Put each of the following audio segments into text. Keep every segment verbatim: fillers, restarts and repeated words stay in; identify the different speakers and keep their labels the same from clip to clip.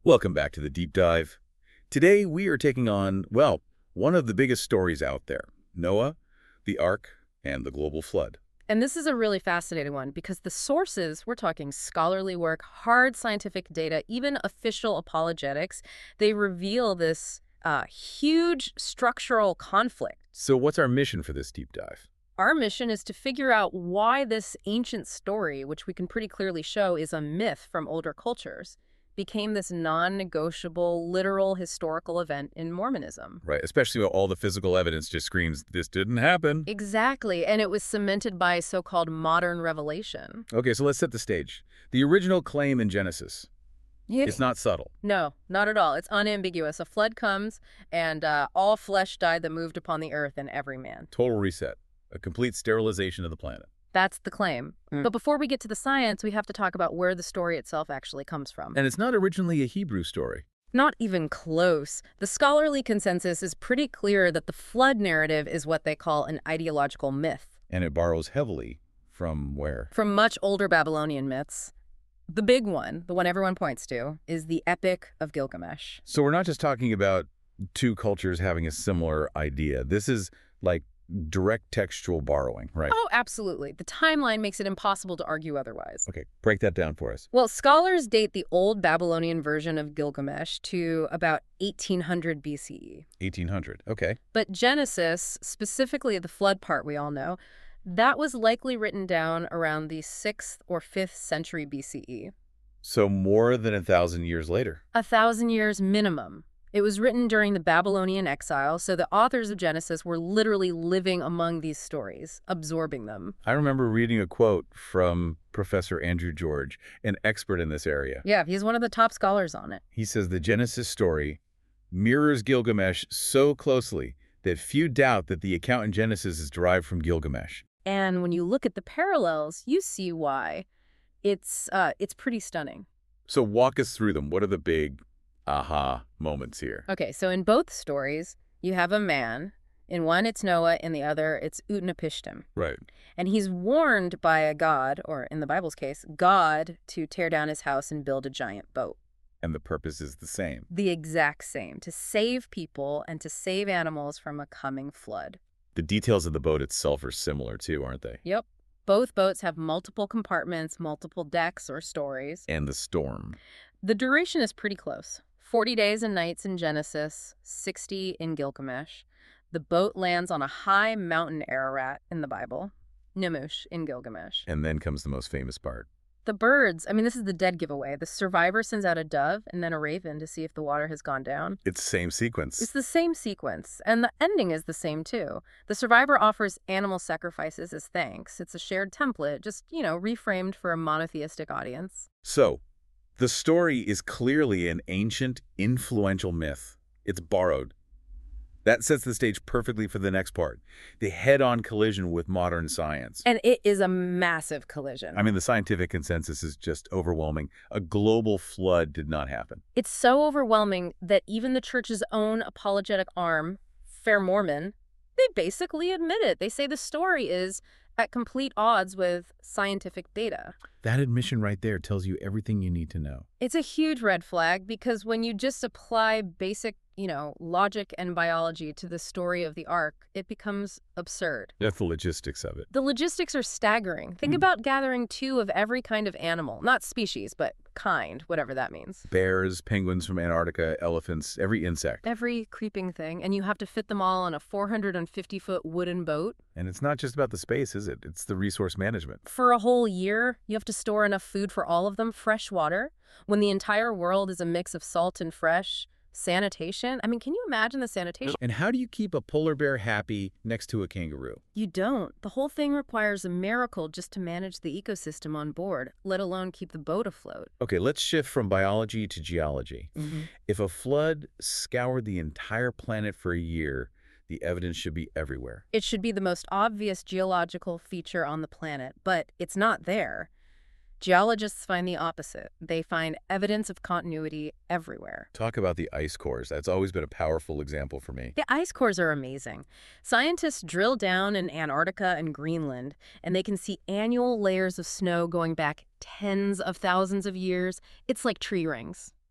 Speaker 1: Welcome back to the Deep Dive. Today we are taking on, well, one of the biggest stories out there, Noah, the Ark, and the global flood.
Speaker 2: And this is a really fascinating one because the sources, we're talking scholarly work, hard scientific data, even official apologetics, they reveal this uh, huge structural conflict.
Speaker 1: So what's our mission for this deep dive?
Speaker 2: Our mission is to figure out why this ancient story, which we can pretty clearly show is a myth from older cultures, became this non-negotiable, literal historical event in Mormonism.
Speaker 1: Right, especially when all the physical evidence just screams, this didn't happen.
Speaker 2: Exactly, and it was cemented by so-called modern revelation.
Speaker 1: Okay, so let's set the stage. The original claim in Genesis,
Speaker 2: Yeah.
Speaker 1: it's not subtle.
Speaker 2: No, not at all. It's unambiguous. A flood comes, and uh, all flesh died that moved upon the earth and every man.
Speaker 1: Total reset, a complete sterilization of the planet.
Speaker 2: That's the claim.
Speaker 1: Mm.
Speaker 2: But before we get to the science, we have to talk about where the story itself actually comes from.
Speaker 1: And it's not originally a Hebrew story.
Speaker 2: Not even close. The scholarly consensus is pretty clear that the flood narrative is what they call an ideological myth.
Speaker 1: And it borrows heavily from where?
Speaker 2: From much older Babylonian myths. The big one, the one everyone points to, is the Epic of Gilgamesh.
Speaker 1: So we're not just talking about two cultures having a similar idea. This is like direct textual borrowing, right?
Speaker 2: Oh, absolutely. The timeline makes it impossible to argue otherwise.
Speaker 1: Okay, break that down for us.
Speaker 2: Well, scholars date the old Babylonian version of Gilgamesh to about eighteen hundred B C E.
Speaker 1: eighteen hundred, okay.
Speaker 2: But Genesis, specifically the flood part we all know, that was likely written down around the sixth or fifth century B C E.
Speaker 1: So more than a thousand years later.
Speaker 2: A thousand years minimum. It was written during the Babylonian exile, so the authors of Genesis were literally living among these stories, absorbing them.
Speaker 1: I remember reading a quote from Professor Andrew George, an expert in this area.
Speaker 2: Yeah, he's one of the top scholars on it.
Speaker 1: He says the Genesis story mirrors Gilgamesh so closely that few doubt that the account in Genesis is derived from Gilgamesh.
Speaker 2: And when you look at the parallels, you see why. It's, uh, it's pretty stunning.
Speaker 1: So walk us through them. What are the big aha moments here?
Speaker 2: Okay, so in both stories, you have a man. In one, it's Noah. In the other, it's Utnapishtim.
Speaker 1: Right.
Speaker 2: And he's warned by a god, or in the Bible's case, God, to tear down his house and build a giant boat.
Speaker 1: And the purpose is the same.
Speaker 2: The exact same, to save people and to save animals from a coming flood.
Speaker 1: The details of the boat itself are similar too, aren't they?
Speaker 2: Yep. Both boats have multiple compartments, multiple decks or stories.
Speaker 1: And the storm.
Speaker 2: The duration is pretty close. forty days and nights in Genesis, sixty in Gilgamesh. The boat lands on a high mountain Ararat in the Bible, Nimush in Gilgamesh.
Speaker 1: And then comes the most famous part.
Speaker 2: The birds, I mean, this is the dead giveaway. The survivor sends out a dove and then a raven to see if the water has gone down.
Speaker 1: It's the same sequence.
Speaker 2: It's the same sequence, and the ending is the same, too. The survivor offers animal sacrifices as thanks. It's a shared template, just, you know, reframed for a monotheistic audience.
Speaker 1: So, the story is clearly an ancient, influential myth. It's borrowed. That sets the stage perfectly for the next part, the head-on collision with modern science.
Speaker 2: And it is a massive collision.
Speaker 1: I mean, the scientific consensus is just overwhelming. A global flood did not happen.
Speaker 2: It's so overwhelming that even the church's own apologetic arm, Fair Mormon, they basically admit it. They say the story is at complete odds with scientific data.
Speaker 1: That admission right there tells you everything you need to know.
Speaker 2: It's a huge red flag because when you just apply basic, you know, logic and biology to the story of the Ark, it becomes absurd.
Speaker 1: That's the logistics of it.
Speaker 2: The logistics are staggering. Think
Speaker 1: Mm.
Speaker 2: about gathering two of every kind of animal, not species, but kind, whatever that means.
Speaker 1: Bears, penguins from Antarctica, elephants, every insect.
Speaker 2: Every creeping thing, and you have to fit them all on a four hundred fifty foot wooden boat.
Speaker 1: And it's not just about the space, is it? It's the resource management.
Speaker 2: For a whole year, you have to store enough food for all of them, fresh water, when the entire world is a mix of salt and fresh. Sanitation? I mean, can you imagine the sanitation?
Speaker 1: And how do you keep a polar bear happy next to a kangaroo?
Speaker 2: You don't. The whole thing requires a miracle just to manage the ecosystem on board, let alone keep the boat afloat.
Speaker 1: Okay, let's shift from biology to geology.
Speaker 2: Mm-hmm.
Speaker 1: If a flood scoured the entire planet for a year, the evidence should be everywhere.
Speaker 2: It should be the most obvious geological feature on the planet, but it's not there. Geologists find the opposite. They find evidence of continuity everywhere.
Speaker 1: Talk about the ice cores. That's always been a powerful example for me.
Speaker 2: The ice cores are amazing. Scientists drill down in Antarctica and Greenland, and they can see annual layers of snow going back tens of thousands of years. It's like tree rings.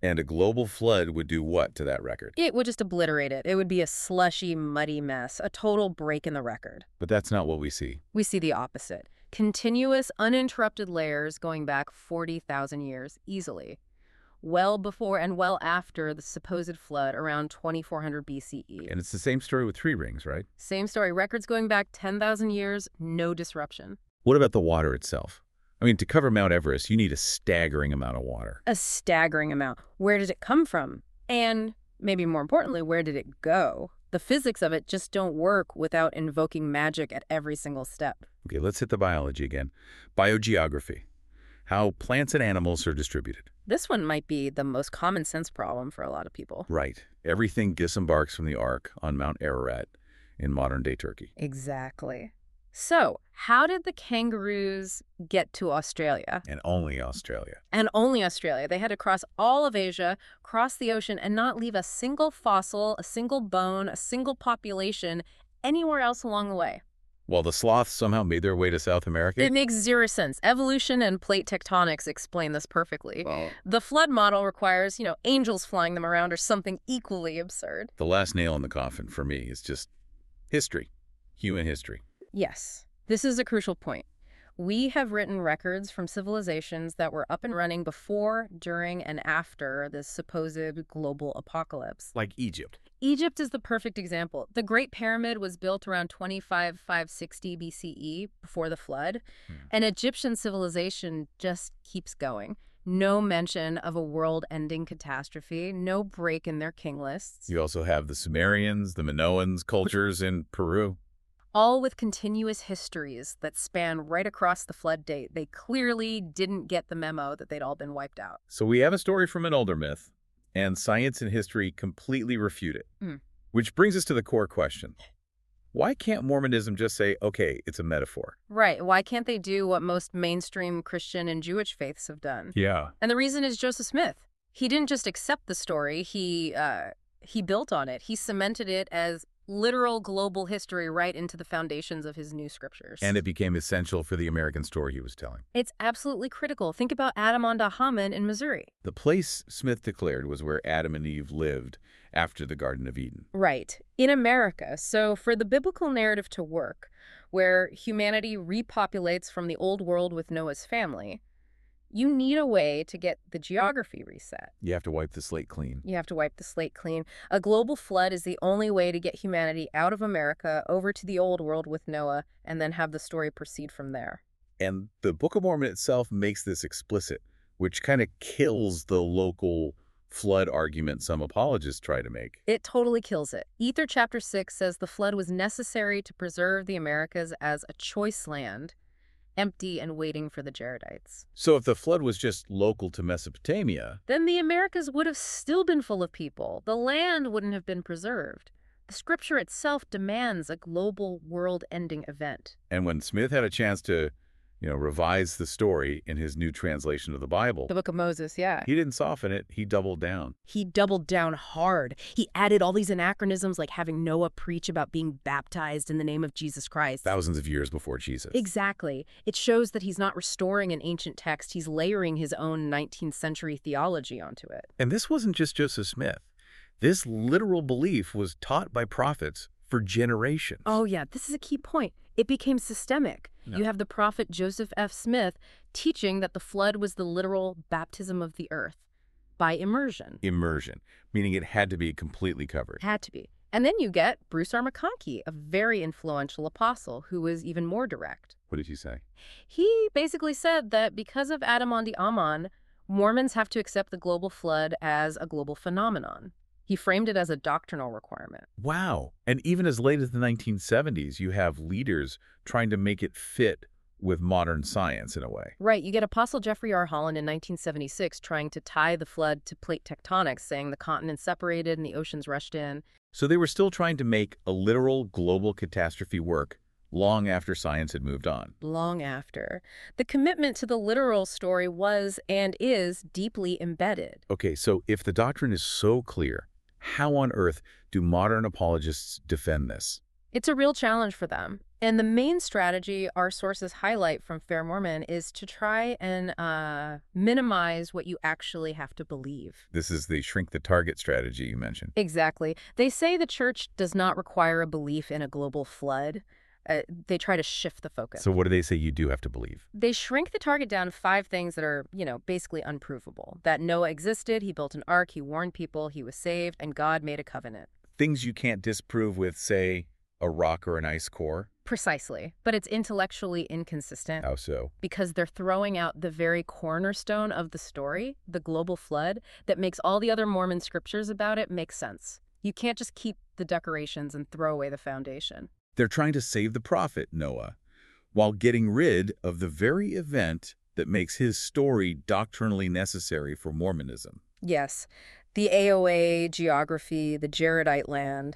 Speaker 1: And a global flood would do what to that record?
Speaker 2: It would just obliterate it. It would be a slushy, muddy mess, a total break in the record.
Speaker 1: But that's not what we see.
Speaker 2: We see the opposite. Continuous, uninterrupted layers going back forty thousand years easily. Well before and well after the supposed flood around twenty-four hundred B C E.
Speaker 1: And it's the same story with tree rings, right?
Speaker 2: Same story. Records going back ten thousand years, no disruption.
Speaker 1: What about the water itself? I mean, to cover Mount Everest, you need a staggering amount of water.
Speaker 2: A staggering amount. Where did it come from? And maybe more importantly, where did it go? The physics of it just don't work without invoking magic at every single step.
Speaker 1: Okay, let's hit the biology again. Biogeography. How plants and animals are distributed.
Speaker 2: This one might be the most common sense problem for a lot of people.
Speaker 1: Right. Everything disembarks from the Ark on Mount Ararat in modern-day Turkey.
Speaker 2: Exactly. So, how did the kangaroos get to Australia?
Speaker 1: And only Australia.
Speaker 2: And only Australia. They had to cross all of Asia, cross the ocean, and not leave a single fossil, a single bone, a single population anywhere else along the way.
Speaker 1: While the sloths somehow made their way to South America?
Speaker 2: It makes zero sense. Evolution and plate tectonics explain this perfectly.
Speaker 1: Well,
Speaker 2: the flood model requires, you know, angels flying them around or something equally absurd.
Speaker 1: the last nail in the coffin for me is just history. Human history.
Speaker 2: Yes, this is a crucial point. We have written records from civilizations that were up and running before, during, and after this supposed global apocalypse.
Speaker 1: Like Egypt.
Speaker 2: Egypt is the perfect example. The Great Pyramid was built around twenty-five five sixty B C E, before the flood, hmm. and Egyptian civilization just keeps going. No mention of a world-ending catastrophe, no break in their king lists.
Speaker 1: You also have the Sumerians, the Minoans cultures in Peru.
Speaker 2: All with continuous histories that span right across the flood date. They clearly didn't get the memo that they'd all been wiped out.
Speaker 1: So we have a story from an older myth, and science and history completely refute it.
Speaker 2: Mm.
Speaker 1: Which brings us to the core question. Why can't Mormonism just say, okay, it's a metaphor?
Speaker 2: Right. Why can't they do what most mainstream Christian and Jewish faiths have done?
Speaker 1: Yeah.
Speaker 2: And the reason is Joseph Smith. He didn't just accept the story. He, uh, he built on it. He cemented it as literal global history right into the foundations of his new scriptures.
Speaker 1: And it became essential for the American story he was telling.
Speaker 2: It's absolutely critical. Think about Adam-on-Dahaman in Missouri.
Speaker 1: The place Smith declared was where Adam and Eve lived after the Garden of Eden.
Speaker 2: Right. In America. So for the biblical narrative to work, where humanity repopulates from the old world with Noah's family, you need a way to get the geography reset.
Speaker 1: You have to wipe the slate clean.
Speaker 2: You have to wipe the slate clean. A global flood is the only way to get humanity out of America over to the old world with Noah and then have the story proceed from there.
Speaker 1: And the Book of Mormon itself makes this explicit, which kind of kills the local flood argument some apologists try to make.
Speaker 2: It totally kills it. Ether chapter six says the flood was necessary to preserve the Americas as a choice land, empty and waiting for the Jaredites.
Speaker 1: So if the flood was just local to Mesopotamia,
Speaker 2: then the Americas would have still been full of people. The land wouldn't have been preserved. The scripture itself demands a global world-ending event.
Speaker 1: And when Smith had a chance to, you know, revise the story in his new translation of the Bible,
Speaker 2: the Book of Moses, yeah.
Speaker 1: he didn't soften it, he doubled down.
Speaker 2: He doubled down hard. He added all these anachronisms like having Noah preach about being baptized in the name of Jesus Christ.
Speaker 1: Thousands of years before Jesus.
Speaker 2: Exactly. It shows that he's not restoring an ancient text. He's layering his own nineteenth century theology onto it.
Speaker 1: And this wasn't just Joseph Smith. This literal belief was taught by prophets for generations.
Speaker 2: Oh, yeah. This is a key point. It became systemic. No. You have the prophet Joseph F. Smith teaching that the flood was the literal baptism of the earth by immersion.
Speaker 1: Immersion, meaning it had to be completely covered.
Speaker 2: Had to be. And then you get Bruce R. McConkie, a very influential apostle who was even more direct.
Speaker 1: What did he say?
Speaker 2: He basically said that because of Adam-ondi-Ahman, Mormons have to accept the global flood as a global phenomenon. He framed it as a doctrinal requirement.
Speaker 1: Wow. And even as late as the nineteen seventies, you have leaders trying to make it fit with modern science in a way.
Speaker 2: Right. You get Apostle Jeffrey R. Holland in nineteen seventy-six trying to tie the flood to plate tectonics, saying the continents separated and the oceans rushed in.
Speaker 1: So they were still trying to make a literal global catastrophe work long after science had moved on.
Speaker 2: Long after. The commitment to the literal story was and is deeply embedded.
Speaker 1: Okay, so if the doctrine is so clear, how on earth do modern apologists defend this?
Speaker 2: It's a real challenge for them. And the main strategy our sources highlight from Fair Mormon is to try and uh, minimize what you actually have to believe.
Speaker 1: This is the shrink the target strategy you mentioned.
Speaker 2: Exactly. They say the church does not require a belief in a global flood. Uh, they try to shift the focus.
Speaker 1: So what do they say you do have to believe?
Speaker 2: They shrink the target down to five things that are, you know, basically unprovable. That Noah existed, he built an ark, he warned people, he was saved, and God made a covenant.
Speaker 1: Things you can't disprove with, say, a rock or an ice core?
Speaker 2: Precisely. But it's intellectually inconsistent.
Speaker 1: How so?
Speaker 2: Because they're throwing out the very cornerstone of the story, the global flood, that makes all the other Mormon scriptures about it make sense. You can't just keep the decorations and throw away the foundation.
Speaker 1: They're trying to save the prophet, Noah, while getting rid of the very event that makes his story doctrinally necessary for Mormonism.
Speaker 2: Yes. The A O A, geography, the Jaredite land,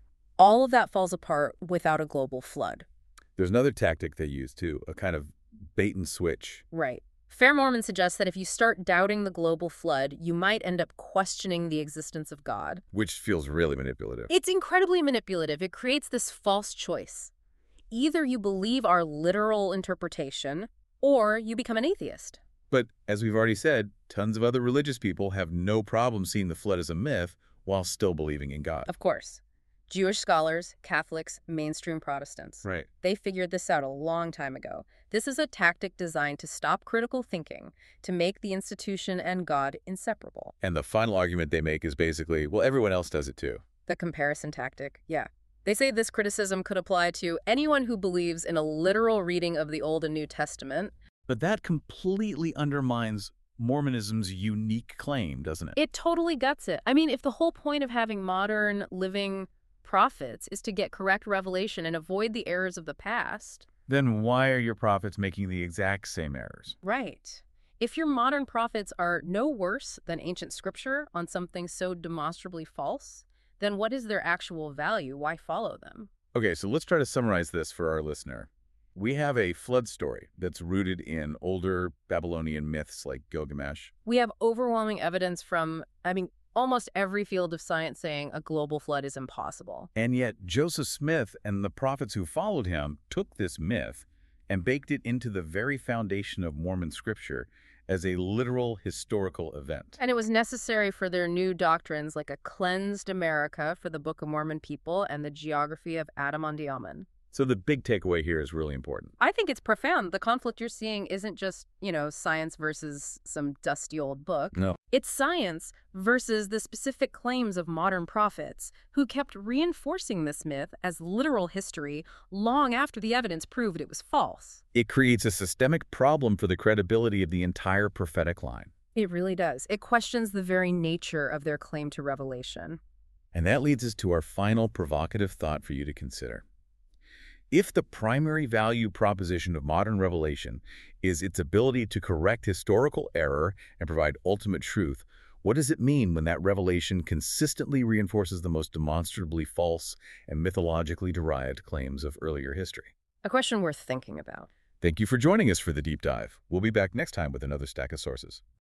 Speaker 2: all of that falls apart without a global flood.
Speaker 1: There's another tactic they use, too, a kind of bait and switch.
Speaker 2: Right. Fair Mormon suggests that if you start doubting the global flood, you might end up questioning the existence of God.
Speaker 1: Which feels really manipulative.
Speaker 2: It's incredibly manipulative. It creates this false choice. Either you believe our literal interpretation, or you become an atheist.
Speaker 1: But, as we've already said, tons of other religious people have no problem seeing the flood as a myth while still believing in God.
Speaker 2: Of course. Jewish scholars, Catholics, mainstream Protestants.
Speaker 1: Right.
Speaker 2: They figured this out a long time ago. This is a tactic designed to stop critical thinking, to make the institution and God inseparable.
Speaker 1: And the final argument they make is basically, well, everyone else does it too.
Speaker 2: The comparison tactic, yeah. They say this criticism could apply to anyone who believes in a literal reading of the Old and New Testament.
Speaker 1: But that completely undermines Mormonism's unique claim, doesn't it?
Speaker 2: It totally guts it. I mean, if the whole point of having modern, living prophets is to get correct revelation and avoid the errors of the past.
Speaker 1: Then why are your prophets making the exact same errors?
Speaker 2: Right. If your modern prophets are no worse than ancient scripture on something so demonstrably false, then what is their actual value? Why follow them?
Speaker 1: Okay, so let's try to summarize this for our listener. We have a flood story that's rooted in older Babylonian myths like Gilgamesh.
Speaker 2: We have overwhelming evidence from, I mean, almost every field of science saying a global flood is impossible.
Speaker 1: And yet Joseph Smith and the prophets who followed him took this myth and baked it into the very foundation of Mormon scripture as a literal historical event.
Speaker 2: And it was necessary for their new doctrines like a cleansed America for the Book of Mormon people and the geography of Adam-ondi-Ahman.
Speaker 1: So the big takeaway here is really important.
Speaker 2: I think it's profound. The conflict you're seeing isn't just, you know, science versus some dusty old book.
Speaker 1: No.
Speaker 2: It's science versus the specific claims of modern prophets who kept reinforcing this myth as literal history long after the evidence proved it was false.
Speaker 1: It creates a systemic problem for the credibility of the entire prophetic line.
Speaker 2: It really does. It questions the very nature of their claim to revelation.
Speaker 1: And that leads us to our final provocative thought for you to consider. If the primary value proposition of modern revelation is its ability to correct historical error and provide ultimate truth, what does it mean when that revelation consistently reinforces the most demonstrably false and mythologically derived claims of earlier history?
Speaker 2: A question worth thinking about.
Speaker 1: Thank you for joining us for the deep dive. We'll be back next time with another stack of sources.